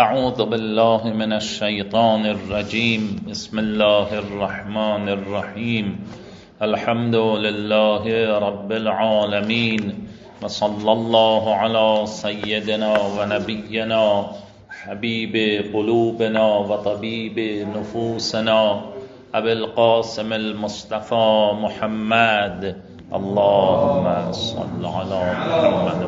اعوذ بالله من الشیطان الرجیم. بسم الله الرحمن الرحیم. الحمد لله رب العالمین و صلی الله علی سیدنا و نبینا حبیب قلوبنا و طبیب نفوسنا ابی القاسم المصطفى محمد. اللهم صل علی محمد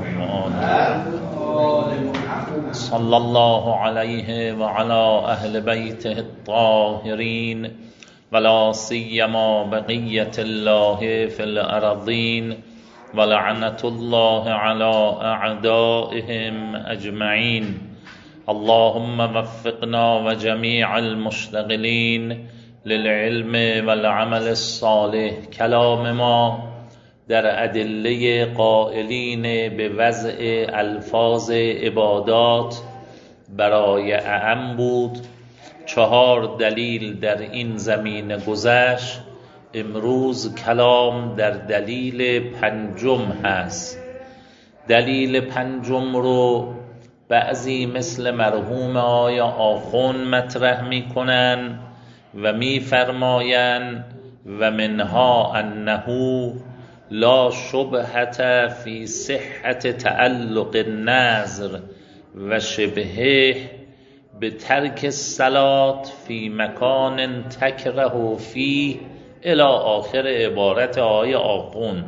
صلی الله علیه و علی اهل بیته الطاهرین ولا سیما بقیة الله فی الارضین ولعنة الله علی اعدائهم اجمعین. اللهم وفقنا و جمیع المشتغلین للعلم والعمل الصالح. کلام ما در ادله قائلین به وضع الفاظ عبادات برای اعم بود. 4 دلیل در این زمینه گذشت. امروز کلام در دلیل 5 هست. دلیل 5 رو بعضی مثل مرحوم آیا آخون مطرح می کنن و می فرماین و منها انه لا شبهة فی صحة تعلق النذر و شبهه به ترک الصلاة فی مکان تکره فیه الی آخر عبارت آیه آخوند.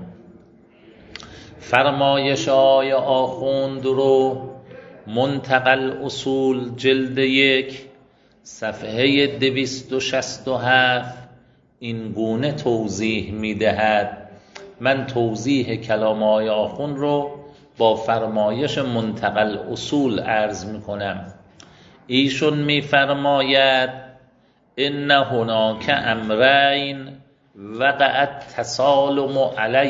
فرمایش آیه آخوند رو منتقل اصول جلد 1 صفحه 267 این گونه توضیح می دهد. من توضیح کلام آیه آخوند رو با فرمایش منتقل اصول عرض می کنم. ایشون می فرماید ان هناک امرین وقعت تسالم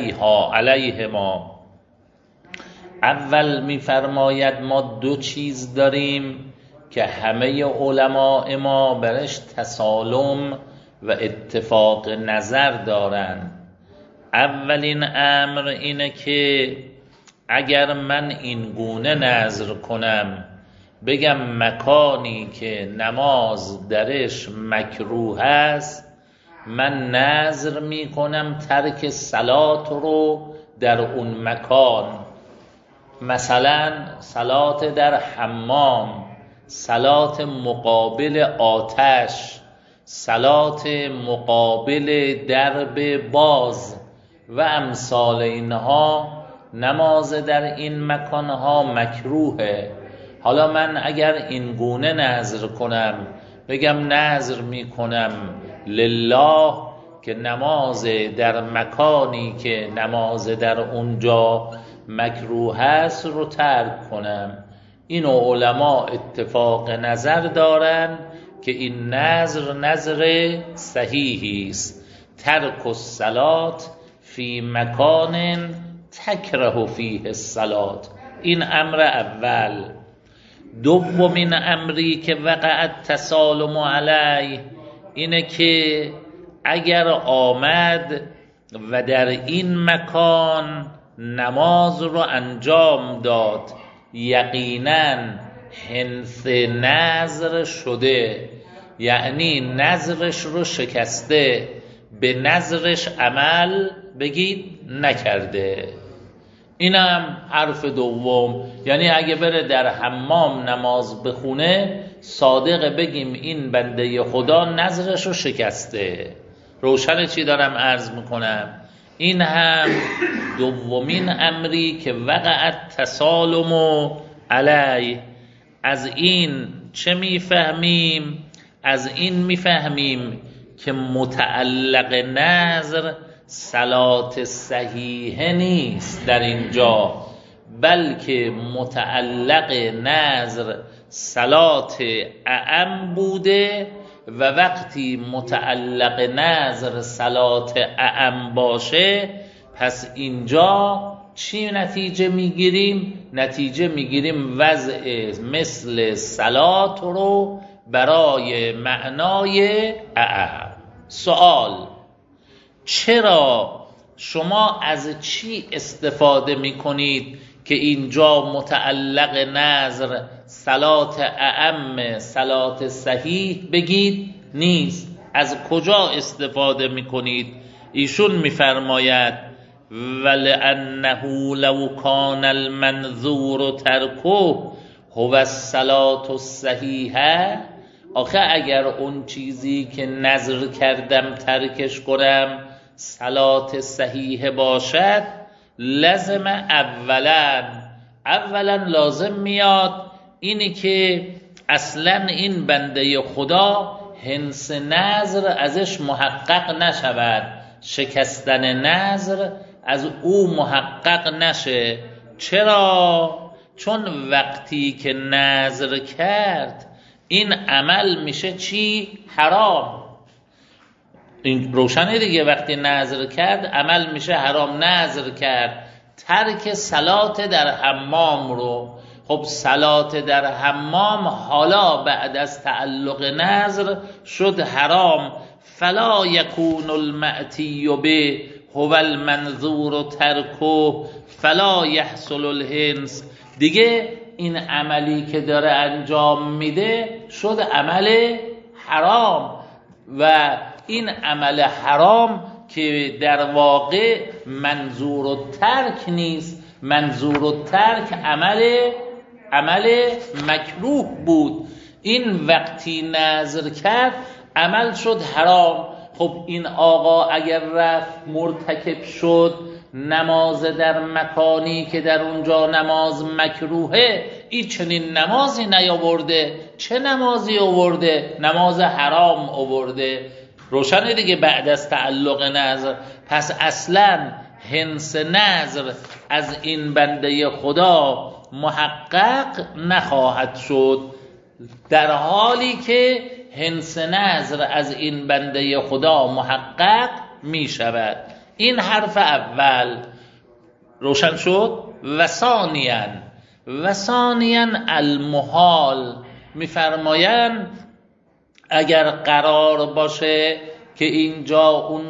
علیهما. اول می فرماید ما 2 چیز داریم که همه علماء ما برش تسالم و اتفاق نظر دارن. اولین امر اینه که اگر من این گونه نذر کنم بگم مکانی که نماز درش مکروه است، من نذر می کنم ترک صلات رو در اون مکان، مثلا صلات در حمام، صلات مقابل آتش، صلات مقابل درب باز و امثال اینها. نماز در این مکانها مکروهه. حالا من اگر این گونه نذر کنم بگم نذر می کنم لله که نماز در مکانی که نماز در اونجا مکروه است رو ترک کنم، اینو علما اتفاق نظر دارن که این نظر صحیحی است. ترک الصلات فی مکان تکره فیه الصلات. این امر اول. دومین امری که وقعت تسالم علیه اینه که اگر آمد و در این مکان نماز رو انجام داد، یقینا حنث نذر شده، یعنی نذرش رو شکسته، به نذرش عمل بگید نکرده. اینم حرف دوم. یعنی اگه بره در حمام نماز بخونه، صادق بگیم این بنده خدا نذرش رو شکسته. روشن چی دارم عرض میکنم؟ این هم دومین امری که وقعت تسالم علی. از این چه میفهمیم؟ از این میفهمیم که متعلق نذر صلات صحیحه نیست در اینجا، بلکه متعلق نذر صلات اعم بوده و وقتی متعلق نذر صلات اعم باشه پس اینجا چی نتیجه میگیریم؟ نتیجه میگیریم وضع مثل صلات رو برای معنای اعم. سوال: چرا شما از چی استفاده میکنید که اینجا متعلق نظر صلات اعم صلات صحیح بگید نیست. از کجا استفاده میکنید؟ ایشون میفرماید ولأنه لو کان المنظور ترکه هو الصلاة الصحیحه. آخه اگر اون چیزی که نظر کردم ترکش کنم صلات صحیح باشد، لازم اولا لازم میاد اینی که اصلا این بنده خدا حنس نظر ازش محقق نشود، شکستن نظر از او محقق نشه. چرا؟ چون وقتی که نظر کرد این عمل میشه چی؟ حرام. این روشنه دیگه، وقتی نظر کرد عمل میشه حرام. نظر کرد ترک صلات در حمام رو، خب صلات در حمام حالا بعد از تعلق نظر شد حرام. فلا یکون المأتی به هو المنظور ترکه فلا یحصل الحنس. دیگه این عملی که داره انجام میده شد عمل حرام، و این عمل حرام که در واقع منظور الترک نیست، منظور الترک عمل مکروه بود. این وقتی نظر کرد عمل شد حرام. خب این آقا اگر رفت مرتکب شد نماز در مکانی که در اونجا نماز مکروهه، این چنین نمازی نیاورده. چه نمازی آورده؟ نماز حرام آورده. روشنه دیگه بعد از تعلق نظر. پس اصلا حنس نظر از این بنده خدا محقق نخواهد شد، در حالی که حنس نظر از این بنده خدا محقق می شود. این حرف اول روشن شد. و ثانیاً المحال، میفرمایند اگر قرار باشه که اینجا اون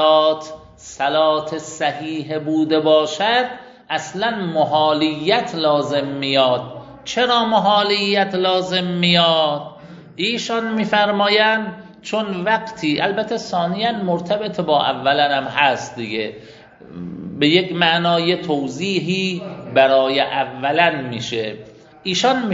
صلات صحیح بوده باشد، اصلا محالیت لازم میاد. چرا محالیت لازم میاد؟ ایشان میفرمایند چون وقتی، البته ثانیاً مرتبط با اولا هم هست دیگه، به یک معنای توضیحی برای اولا میشه. ایشان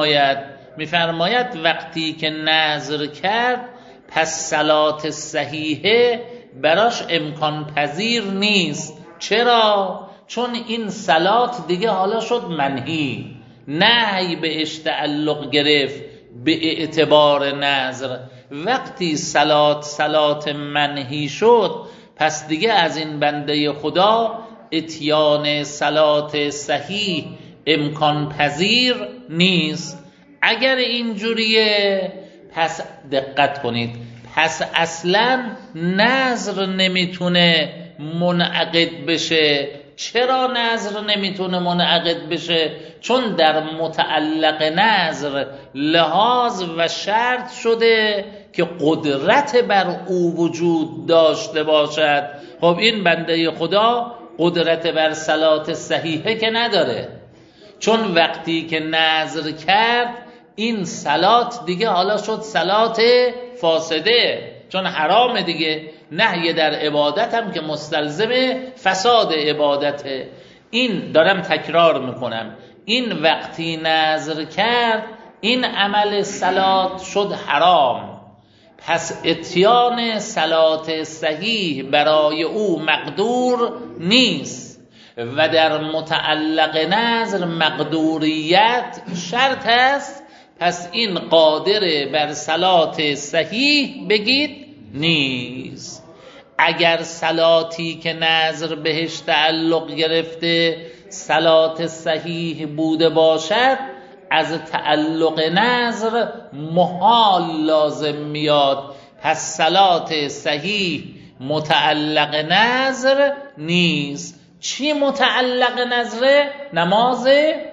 میفرماید وقتی که نظر کرد پس صلات صحیحه براش امکان پذیر نیست. چرا؟ چون این صلات دیگه حالا شد منهی، نهی بهش تعلق گرفت به اعتبار نظر. وقتی صلات منهی شد پس دیگه از این بنده خدا اتیان صلات صحیح امکان پذیر نیست. اگر اینجوریه پس دقت کنید، پس اصلا نظر نمیتونه منعقد بشه. چرا نظر نمیتونه منعقد بشه؟ چون در متعلق نظر لحاظ و شرط شده که قدرت بر او وجود داشته باشد. خب این بنده خدا قدرت بر صلات صحیحه که نداره، چون وقتی که نظر کرد این صلات دیگه حالا شد صلات فاسده، چون حرام دیگه. نهی در عبادت هم که مستلزم فساد عبادته. این دارم تکرار میکنم، این وقتی نظر کرد این عمل صلات شد حرام، پس اتیان صلات صحیح برای او مقدور نیست. و در متعلق نظر مقدوریت شرط است، پس این قادر بر صلات صحیح بگید نیست. اگر صلاتی که نظر بهش تعلق گرفته صلات صحیح بوده باشد، از تعلق نظر محال لازم میاد. پس صلات صحیح متعلق نظر نیست. چی متعلق نظره؟ نماز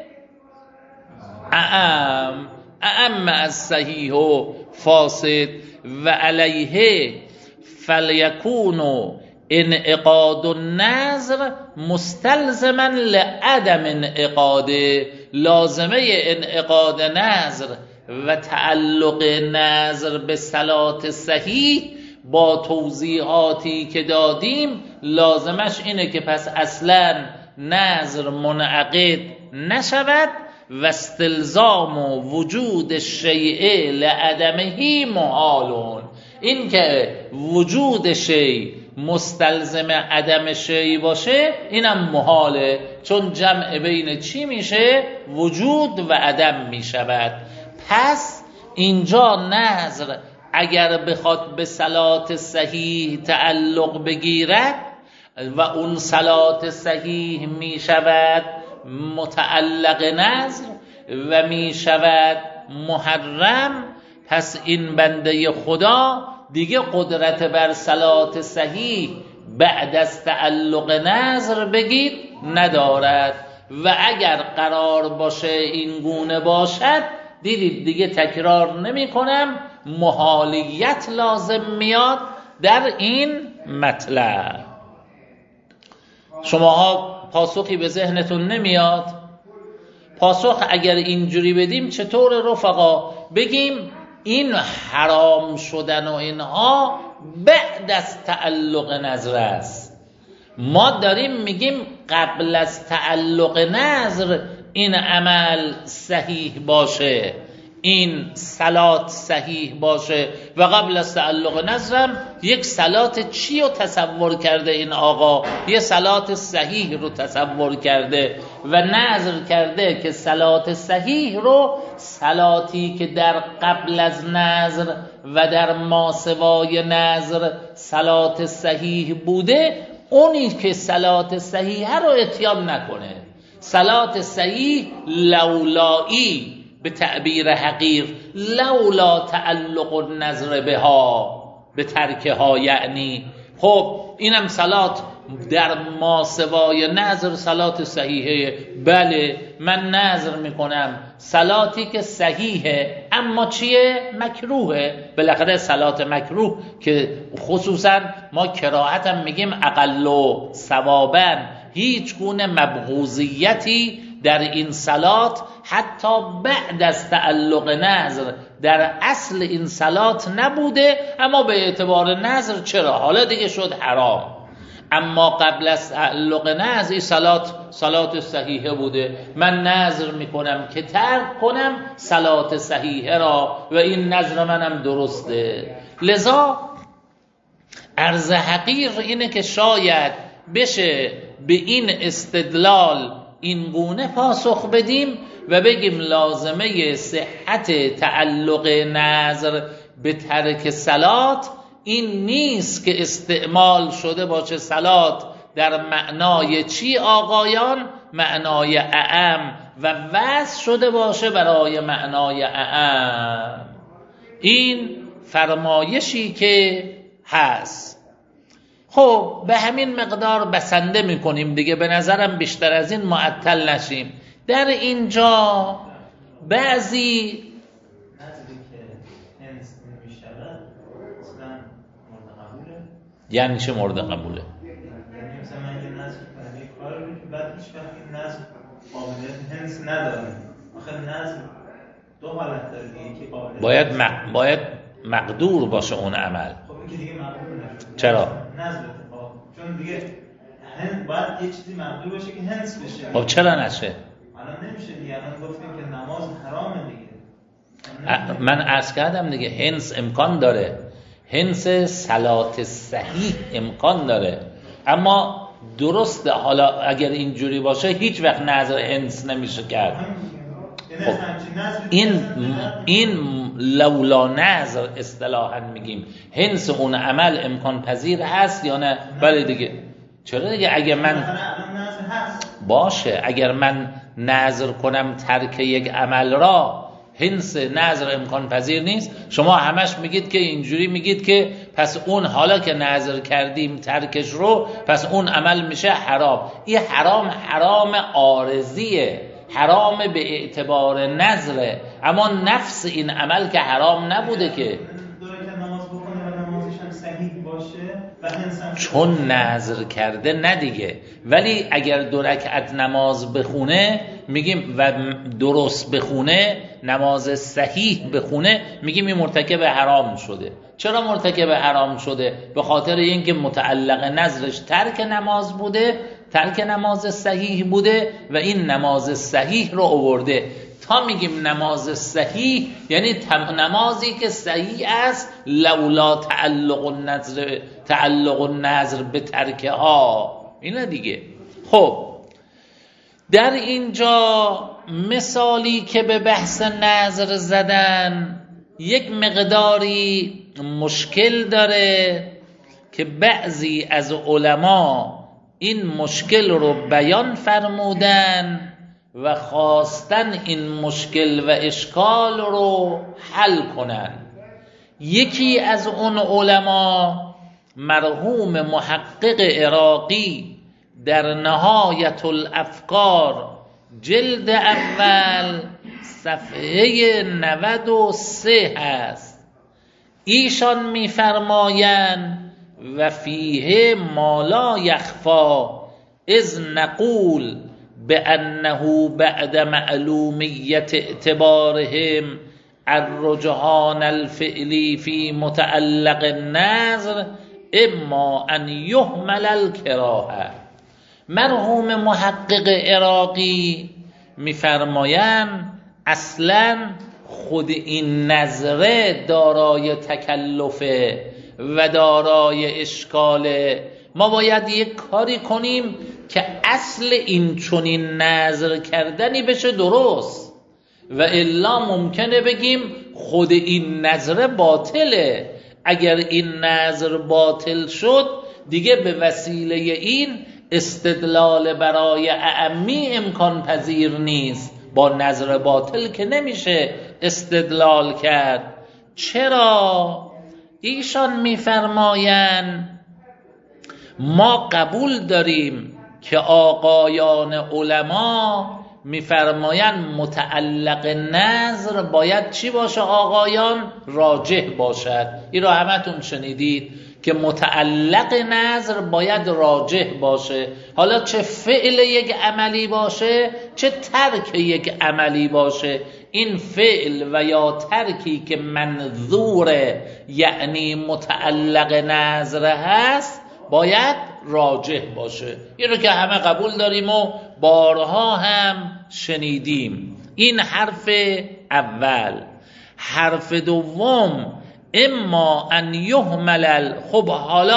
اعم از صحیح و فاسد. و علیه فلیکون انعقاد النظر مستلزما لعدم انعقاد، لازمه انعقاد نظر و تعلق نظر به صلات صحیح با توضیحاتی که دادیم لازمش اینه که پس اصلا نظر منعقد نشود و استلزام وجود شیء لعدمه محالون، این که وجود شیء مستلزم عدم شیء باشه اینم محاله، چون جمع بین چی میشه؟ وجود و عدم میشود. پس اینجا نظر اگر بخواد به صلات صحیح تعلق بگیرد و اون صلات صحیح می شود متعلق نظر و می شود محرم، پس این بنده خدا دیگه قدرت بر صلات صحیح بعد از تعلق نظر بگیر ندارد. و اگر قرار باشه این گونه باشد، دیدید دیگه تکرار نمی کنم، محالیت لازم میاد در این مطلب. شماها پاسخی به ذهنتون نمیاد؟ پاسخ اگر اینجوری بدیم چطور رفقا؟ بگیم این حرام شدن و اینها بعد از تعلق نظر است. ما داریم میگیم قبل از تعلق نظر این عمل صحیح باشه، این صلات صحیح باشه. و قبل از تعلق نظرم یک صلات چی رو تصور کرده این آقا؟ یه صلات صحیح رو تصور کرده و نظر کرده که صلات صحیح رو صلاتی که در قبل از نظر و در ماسوای نظر صلات صحیح بوده، اونی که صلات صحیح رو اتیان نکنه. صلات صحیح لولایی به تعبیر حقیر، لولا تعلق النظر بها به ترکها، یعنی خب اینم صلات در ماسوای نظر صلات صحیحه. بله من نظر میکنم صلاتی که صحیحه اما چیه؟ مکروهه. بالاخره صلات مکروه که خصوصا ما کراهت هم میگیم اقل و ثوابا، هیچ گونه مبغوضیتی در این صلات حتی بعد از تعلق نظر در اصل این صلات نبوده، اما به اعتبار نظر چرا؟ حالا دیگه شد حرام. اما قبل از تعلق نظر این صلات صحیحه بوده، من نظر میکنم که ترک کنم صلات صحیحه را و این نظر منم درسته. لذا عرض حقیر اینه که شاید بشه به این استدلال این گونه پاسخ بدیم و بگیم لازمه صحت تعلق نظر به ترک صلات این نیست که استعمال شده باشه صلات در معنای چی آقایان؟ معنای اعم و وضع شده باشه برای معنای اعم. این فرمایشی که هست. خب به همین مقدار بسنده میکنیم دیگه، به نظرم بیشتر از این معطل نشیم. در اینجا بعضی یعنی چه مورد قبوله؟ یعنی مثلا من یه نظر کنم یه کار رو که بعد هیچ وقت این نظر قابلیت هنس نداره. آخه نظر دو حالت داره دیگه، که قابلیت باید مقدور باشه اون عمل. خب این که دیگه مقدور نشد. چرا؟ نظر اتفاق، چون دیگه باید یه چیزی مقدور باشه که هنس بشه. خب چرا نشه؟ الان نمیشه دیگه، الان گفتیم که نماز حرامه دیگه. من عرض کردم دیگه هنس امکان داره، هنس صلات صحیح امکان داره، اما درسته حالا اگر اینجوری باشه هیچ وقت نظر هنس نمیشه کرد. خب این لولا نظر اصطلاحا میگیم هنس اون عمل امکان پذیر هست یا نه؟ بله دیگه. چرا دیگه؟ اگر من باشه اگر من نظر کنم ترک یک عمل را، هنس نظر امکان پذیر نیست. شما همش میگید که اینجوری میگید که پس اون حالا که نظر کردیم ترکش رو، پس اون عمل میشه حرام. این حرام عارضیه، حرام به اعتبار نظره، اما نفس این عمل که حرام نبوده که دوره که نماز بکنه و نمازش هم صحیح باشه چون نذر کرده نه دیگه. ولی اگر 2 رکعت نماز بخونه میگیم و درست بخونه، نماز صحیح بخونه، میگیم این مرتکب حرام شده. چرا مرتکب حرام شده؟ به خاطر اینکه متعلق نذرش ترک نماز بوده، ترک نماز صحیح بوده و این نماز صحیح رو آورده. تا میگیم نماز صحیح یعنی نمازی که صحیح است لولا تعلق النذر به ترکها، اینه دیگه. خب در اینجا مثالی که به بحث نذر زدن یک مقداری مشکل داره که بعضی از علما این مشکل رو بیان فرمودن و خواستن این مشکل و اشکال رو حل کنن. یکی از اون علما مرحوم محقق عراقی در نهایت الافکار جلد اول صفحه 93 هست. ایشان میفرمایند و فیه ما لا یخفا اذ نقول بأنه بعد معلومیت اعتبارهم الرجحان الفعلی فی متعلق النذر اما ان یهمل الکراهه. مرحوم محقق عراقی میفرمایند اصلا خود این نظره دارای تکلفه و دارای اشکاله. ما باید یک کاری کنیم که اصل این چنین نظر کردنی بشه درست، و الا ممکنه بگیم خود این نظر باطله. اگر این نظر باطل شد دیگه به وسیله این استدلال برای اعمی امکان پذیر نیست. با نظر باطل که نمیشه استدلال کرد. چرا؟ ایشان میفرمایند ما قبول داریم که آقایان علما میفرمایند متعلق نظر باید چی باشه آقایان؟ راجح باشد. این را همتون شنیدید که متعلق نظر باید راجح باشه. حالا چه فعل یک عملی باشه چه ترک یک عملی باشه، این فعل و یا ترکی که منظور یعنی متعلق نظر هست باید راجح باشه. این رو که همه قبول داریم و بارها هم شنیدیم. این حرف اول. حرف دوم اما ان یهمل. خب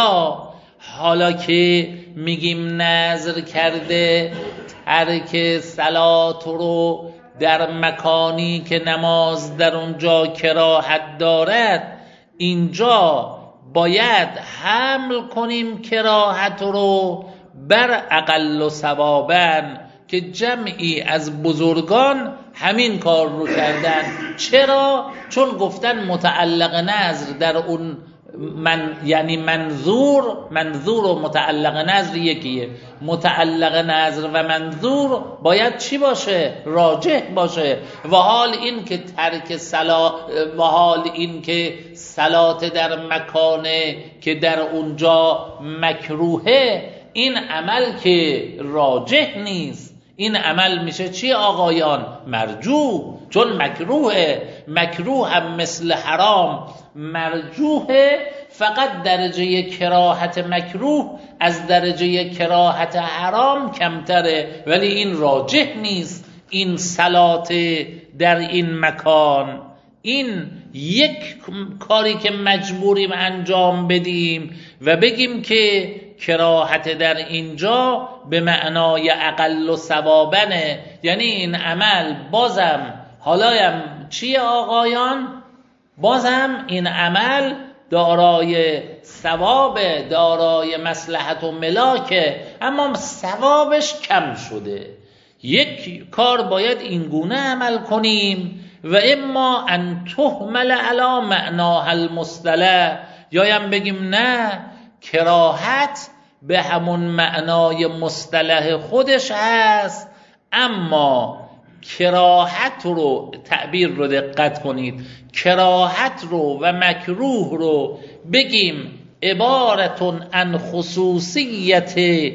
حالا که میگیم نذر کرده ترک صلات رو در مکانی که نماز در اونجا کراهت دارد، اینجا باید حمل کنیم کراهت رو بر اقل ثوابن که جمعی از بزرگان همین کار رو کردن. چرا؟ چون گفتن متعلق نظر در اون یعنی منظور و متعلق نظر یکیه. متعلق نظر و منظور باید چی باشه؟ راجح باشه. و حال این که ترک صلات در مکانه که در اونجا مکروهه، این عمل که راجح نیست. این عمل میشه چی آقایان؟ مرجوح. چون مکروه هم مثل حرام مرجوحه، فقط درجه کراهت مکروه از درجه کراهت حرام کمتره، ولی این راجح نیست. این صلات در این مکان، این یک کاری که مجبوریم انجام بدیم و بگیم که کراهت در اینجا به معنای اقل ثوابنه. یعنی این عمل بازم حالایم چیه آقایان؟ بازم این عمل دارای ثواب، دارای مصلحت و ملاکه، اما ثوابش کم شده. یک کار باید این گونه عمل کنیم و اما ان تهمل علی معناها المصطلح، یایم بگیم نه، کراهت به همون معنای مصطلح خودش هست، اما کراهت رو، تعبیر رو دقت کنید، کراهت رو و مکروه رو بگیم عبارتون عن خصوصیت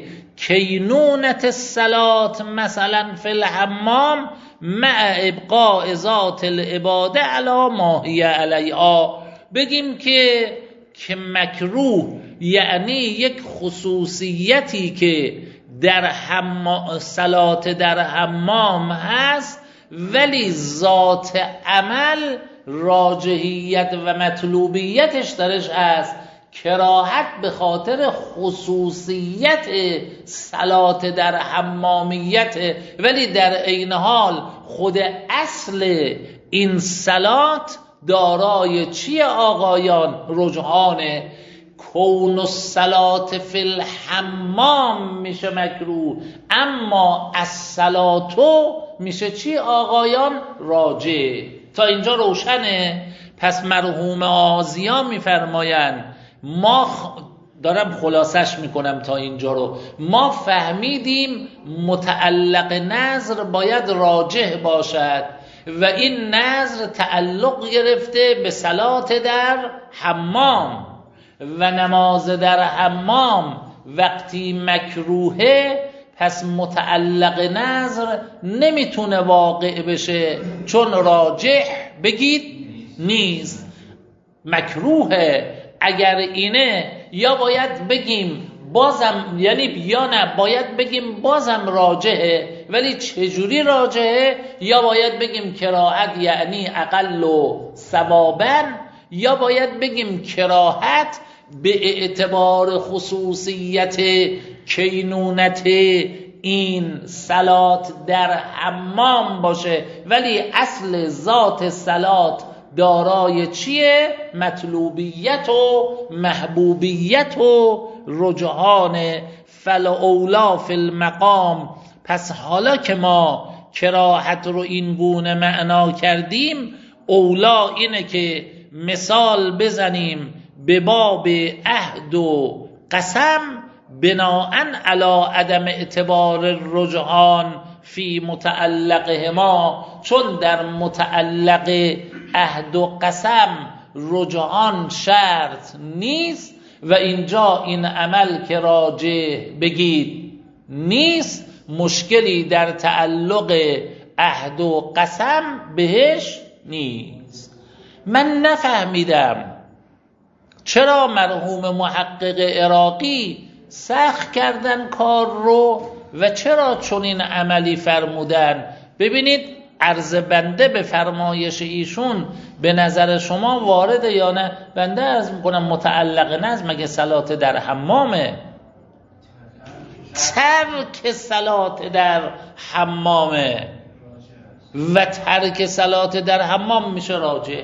کینونت الصلاة مثلا فی الحمام مع ابقاء ذات العباده علی ما هی علیها. بگیم که مکروه یعنی یک خصوصیتی که در صلات در حمام هست ولی ذات عمل راجحیت و مطلوبیتش درش هست، کراهت به خاطر خصوصیت صلات در حمامیت، ولی در عین حال خود اصل این صلات دارای چیه آقایان؟ رجحانه. کون الصلات فی الحمام میشه مکروه، اما الصلاتو میشه چی آقایان؟ راجع. تا اینجا روشنه؟ پس مرحوم آزیا میفرمایند ما دارم خلاصش میکنم تا اینجا رو، ما فهمیدیم متعلق نظر باید راجح باشد و این نظر تعلق گرفته به صلات در حمام و نماز در حمام وقتی مکروهه، پس متعلق نظر نمیتونه واقع بشه چون راجح بگید نیست، مکروهه. اگر اینه یا باید بگیم بازم، یعنی یا نه باید بگیم بازم راجحه، ولی چجوری راجحه؟ یا باید بگیم کراهت یعنی اقل و ثوابا، یا باید بگیم کراهت به اعتبار خصوصیت کینونت این صلات در حمام باشه، ولی اصل ذات صلات دارای چیه؟ مطلوبیت و محبوبیت و رجحان. فالاولا فی المقام. پس حالا که ما کراهت رو این گونه معنا کردیم، اولا اینه که مثال بزنیم به باب عهد و قسم بناءً علی عدم اعتبار الرجحان فی متعلقهما، چون در متعلق عهد و قسم رجحان شرط نیست و اینجا این عمل که راجح بگید نیست، مشکلی در تعلق عهد و قسم بهش نیست. من نفهمیدم چرا مرحوم محقق عراقی سخت کردن کار رو و چرا چنین عملی فرمودن. ببینید عرض بنده به فرمایش ایشون به نظر شما وارده یا نه؟ بنده عرض میکنم متعلق نظم مگه صلات در حمامه؟ ترک صلات در حمامه و ترک صلات در حمام میشه راجع.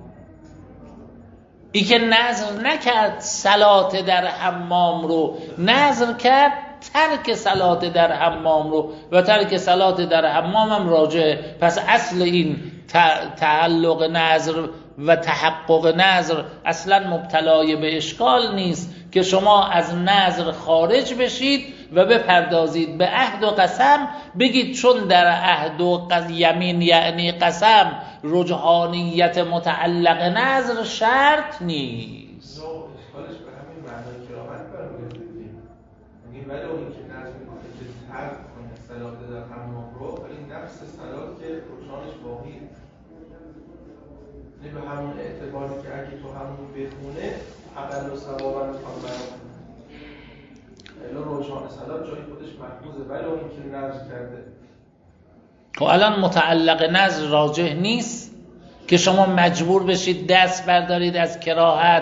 ای که نظر نکرد صلات در حمام رو، نظر کرد ترک صلات در حمام رو و ترک صلات در حمام هم راجع. پس اصل این تعلق نظر و تحقق نظر اصلا مبتلای به اشکال نیست که شما از نظر خارج بشید و بپردازید به عهد و قسم، بگید چون در عهد و یمین یعنی قسم رجحانیت متعلق نظر شرط نیست. اشکالش به همین معنای کراهت برمی‌گردیم. یعنی ولی اون که نظر می‌کنه که ترک کنه صلات در حمام رو، ولی نفس صلات که رجحانش باقیه. یعنی به همون اعتباری که اگه تو همون بخونه اقل و ثوابا می‌خوام بیان کنه. الا رجحان صلات جای خودش محفوظه، ولی اون که نظر کرده. خب الان متعلق نظر راجح نیست که شما مجبور بشید دست بردارید از کراهت.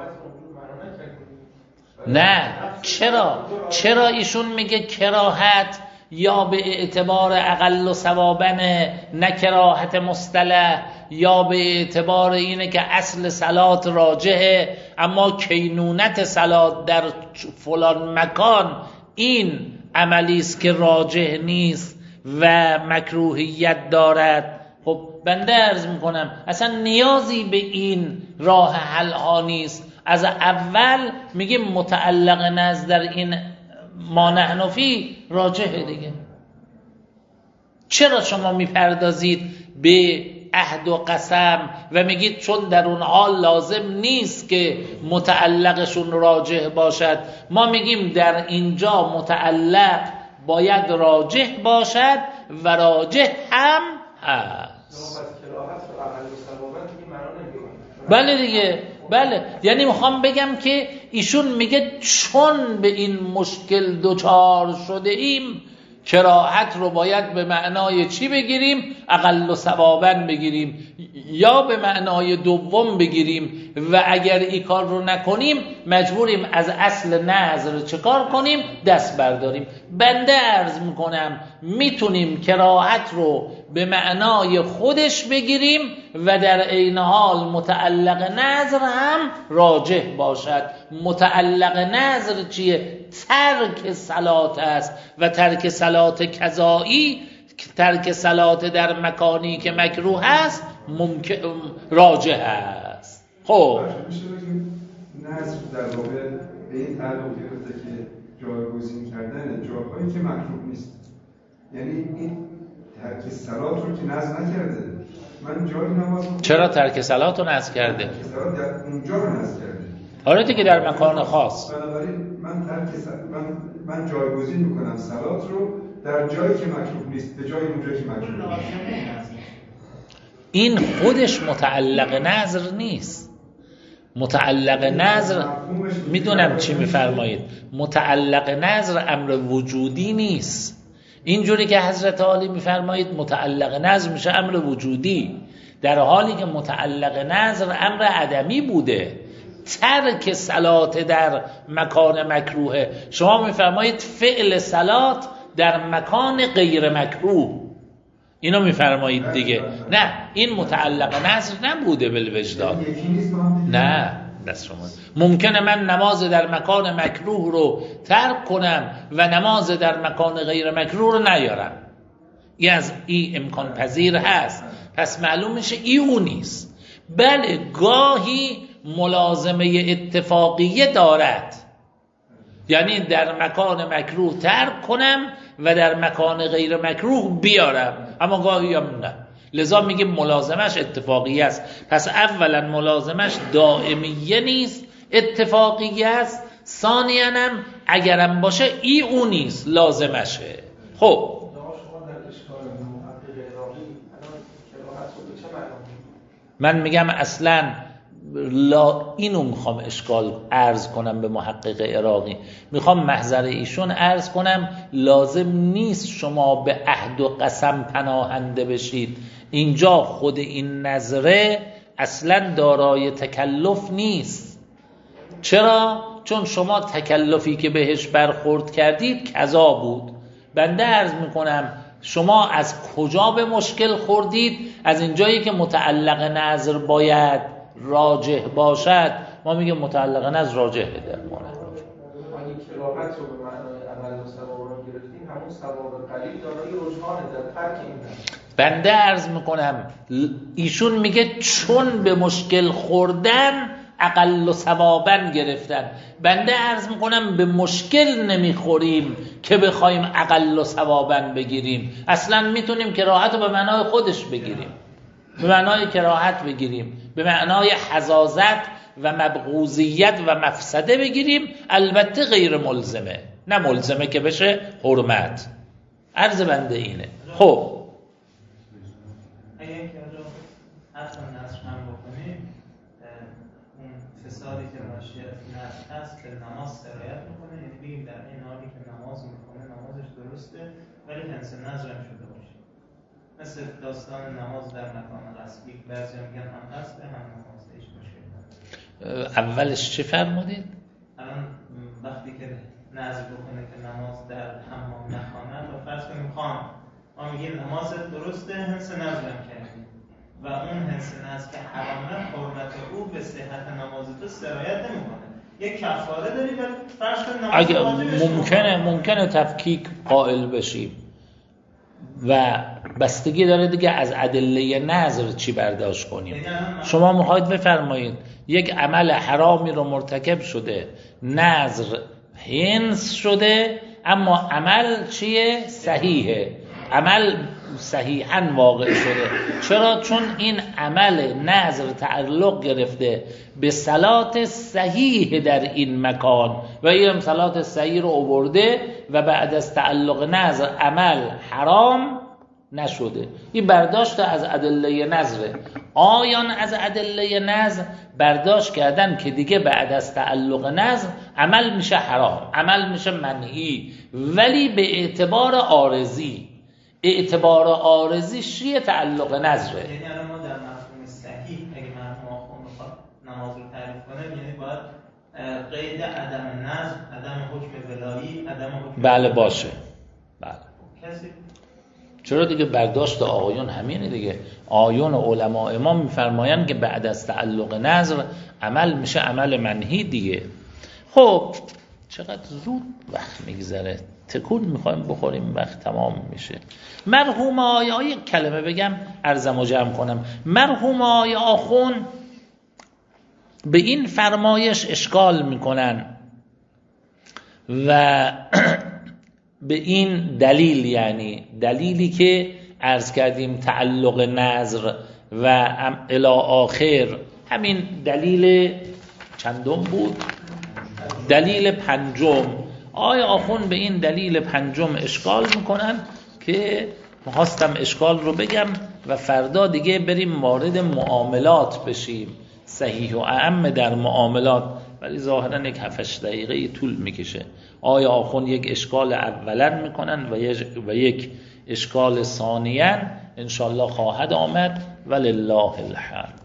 نه چرا ایشون میگه کراهت یا به اعتبار اقل و ثوابنه، نه کراهت مصطلح، یا به اعتبار اینه که اصل صلات راجحه اما کینونت صلات در فلان مکان این عملی است که راجح نیست و مکروهیت دارد. خب بنده عرض میکنم اصلا نیازی به این راه حل ها نیست. از اول میگیم متعلق نظر در این ما نحن فی راجحه دیگه. چرا شما میپردازید به عهد و قسم و میگید چون در اون حال لازم نیست که متعلقشون راجح باشد، ما میگیم در اینجا متعلق باید راجح باشد و راجح هم هست. بله دیگه، بله. یعنی میخوام بگم که ایشون میگه چون به این مشکل دوچار شده ایم کراهت رو باید به معنای چی بگیریم؟ اقل ثوابا بگیریم یا به معنای دوم بگیریم و اگر این کار رو نکنیم مجبوریم از اصل نظر چه کار کنیم؟ دست برداریم. بنده عرض میکنم میتونیم کراهت رو به معنای خودش بگیریم و در عین حال متعلق نظر هم راجح باشد. متعلق نظر چیه؟ ترک صلات است و ترک صلات قضایی، ترک صلات در مکانی که مکروه است ممکن راجح است. خب میشه بگیم نظر در واقع به این تعلق گرفته که جایگزین کردن جاهایی که مکروه نیست، یعنی این ترک صلات رو که نظر نکرده. من جایی نماز چرا ترک صلات رو نظر کرده؟ ترک صلات در اونجا رو نظر کرده. آره دیگه در مکان خاص. بنابراین من جایگزین میکنم صلات رو در جایی که مکروه نیست به جای اونجایی که مکروه نیست. این خودش متعلق نظر نیست. متعلق نظر میدونم چی میفرمایید. متعلق نظر امر وجودی نیست. اینجوری که حضرت عالی میفرمایید متعلق نظر میشه امر وجودی، در حالی که متعلق نظر امر عدمی بوده. ترک صلات در مکان مکروه، شما میفرمایید فعل صلات در مکان غیر مکروه، اینو میفرمایید دیگه. نه این متعلق نظر نبوده بالوجدان. نه دست شما. ممکنه من نماز در مکان مکروه رو ترک کنم و نماز در مکان غیر مکروه رو نیارم. این از این امکان پذیر هست. پس معلوم میشه اون نیست. بله گاهی ملازمه اتفاقیه دارد، یعنی در مکان مکروه ترک کنم و در مکان غیر مکروه بیارم، اما گاهی هم نه. لذا میگه ملازمش اتفاقیه است. پس اولا ملازمش دائمیه نیست، اتفاقیه است. ثانیاً هم اگرم باشه اون نیست، لازمشه. خب من میگم اصلا اینو میخوام اشکال عرض کنم به محقق عراقی، میخوام محضر ایشون عرض کنم لازم نیست شما به عهد و قسم پناهنده بشید. اینجا خود این نظره اصلا دارای تکلف نیست. چرا؟ چون شما تکلفی که بهش برخورد کردید کذا بود. بنده عرض میکنم شما از کجا به مشکل خوردید؟ از اینجایی که متعلق نظر باید راجح باشد، ما میگیم متعلق نظر راجحه در مورد. اگه کراهت رو به معنای عمل و ثواب رو گرفتیم، همون ثواب قلیل دارای رجحان در ترک این بنده عرض میکنم ایشون میگه چون به مشکل خوردن اقل و ثوابا گرفتن. بنده عرض میکنم به مشکل نمیخوریم که بخوایم اقل و ثوابا بگیریم. اصلا میتونیم کراهت رو به معنای خودش بگیریم، به معنای کراهت بگیریم، به معنای حزازت و مبغوضیت و مفسده بگیریم، البته غیر ملزمه، نه ملزمه که بشه حرمت. عرض بنده اینه. خب اگه اینکه رو حتی نصر هم بکنیم، اون فسادی که ناشی از نصر هست که نماز سرایت میکنه، یعنی بگیم در این حالی که نماز میکنه نمازش درسته ولی حنس نظر هم شده باشه، مثل داستان نماز در مکان غصبی. بعضی هم میگن هم غصبه هم نماز هیچ مشکل نداره. اولش چی فرمودید؟ الان وقتی که نظر بکنه که نماز در حمام نخوانه و فرض کنیم خان، ما میگیم نماز درسته، حنس نظر هم کردیم و اون حنس نظر که حرامه، حرمت او به صحت نماز تو سرایت نمیکنه، یک کفاره داری ولی فرض کنیم نماز ممکنه تفکیک قائل بشیم و بستگی داره دیگه از ادله نظر چی برداشت کنیم. شما میخواید بفرمایید یک عمل حرامی رو مرتکب شده، نظر حنس شده، اما عمل چیه؟ صحیحه. عمل صحیحاً واقع شده. چرا؟ چون این عمل نذر تعلق گرفته به صلات صحیح در این مکان و این صلات صحیح رو آورده و بعد از تعلق نذر عمل حرام نشده. این برداشت از ادله نذره. آیان از ادله نذر برداشت کردن که دیگه بعد از تعلق نذر عمل میشه حرام، عمل میشه منهی، ولی به اعتبار عارضی. اعتبار عارضی چیه؟ تعلق نذره. یعنی الان ما در مفهوم صحیح اگه مرحوم آخوند بخواد نماز رو تعریف کنه، یعنی باید قید عدم نذر، عدم حکم ولایی، عدم حکم بله باشه. بله. کسی چرا دیگه برداشت آقایون همینه دیگه. آیون علماء ما میفرمایند که بعد از تعلق نذر عمل میشه عمل منهی دیگه. خب چقدر زود وقت میگذره، تکون میخوایم بخوریم وقت تمام میشه. مرحوم آقای یک کلمه بگم عرضمو جمع کنم. مرحوم آقای آخوند به این فرمایش اشکال میکنن و به این دلیل، یعنی دلیلی که عرض کردیم تعلق نذر و الی آخر، همین دلیل چندم بود؟ دلیل پنجم. آیا آخوند به این دلیل پنجم اشکال میکنن که میخواستم اشکال رو بگم و فردا دیگه بریم وارد معاملات بشیم، صحیح و اعم در معاملات، ولی ظاهرا یک 7-8 دقیقه طول میکشه. آیا آخوند یک اشکال اولا میکنن و یک اشکال ثانیا انشالله خواهد آمد. ولله الحمد.